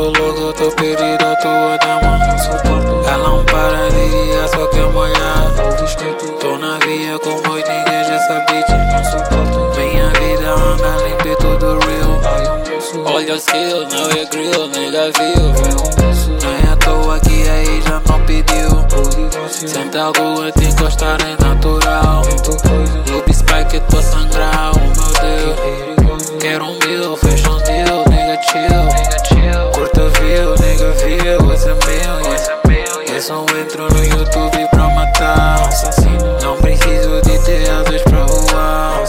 Tô louco, eu tô perdido, a tua dama. Ela não para de guiar, só quer molhar. Tô na via com muito ninguém, já sabe de minha vida anda limpa e tudo real. Olha o skill, não é grill, nega viu. Não é à toa que aí já não pediu. Senta algo a te encostar é natural. Loop spike, tô sangrar, oh meu Deus. Quero um mil, fecha um deal, nega chill. Curta view, nega viu, esse é meu, yeah. Eu só entro no YouTube pra matar. Não preciso de ter asas pra voar.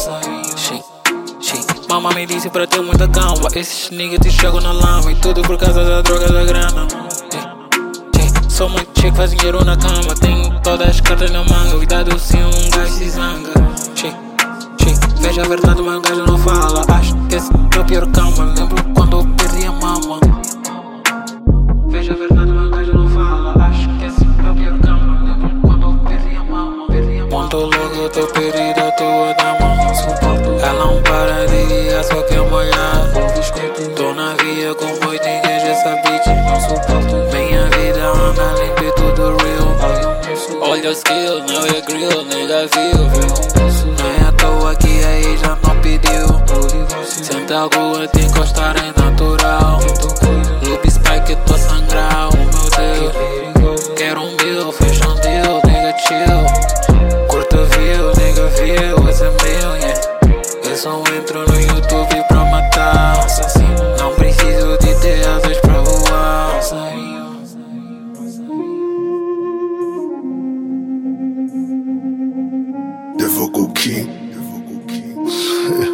Mama me disse pra ter muita calma. Esses niggas te jogam na lama. E tudo por causa da droga da grana. Sou muito chique, faz dinheiro na cama. Tenho todas as cartas na manga. Cuidado se um gajo se zanga. Veja a verdade, mas um gajo não fala. Acho que esse é o pior calma. Lembro quando eu perdi a mama. Veja a verdade, mas um gajo não fala. Acho que esse é o pior calma. Lembro quando eu perdi a mama. Muito louco, eu tô perdido, a tua dama. Ela não para de guiar, só quer molhar. Tô na via com muito ninguém, já sabe de minha vida anda limpa e tudo real. Olha o skill, não é grill, nega viu. Não é à toa que aí já não pediu. Senta algo a te encostar é natural. Loop spike, tô sangrar, oh meu Deus. Quero um mil, fecha um deal, nega chill. Curta view, nega viu, esse é meu, yeah. Eu só entro no YouTube pra matar. Não preciso de ter asas pra voar. The Vocal King.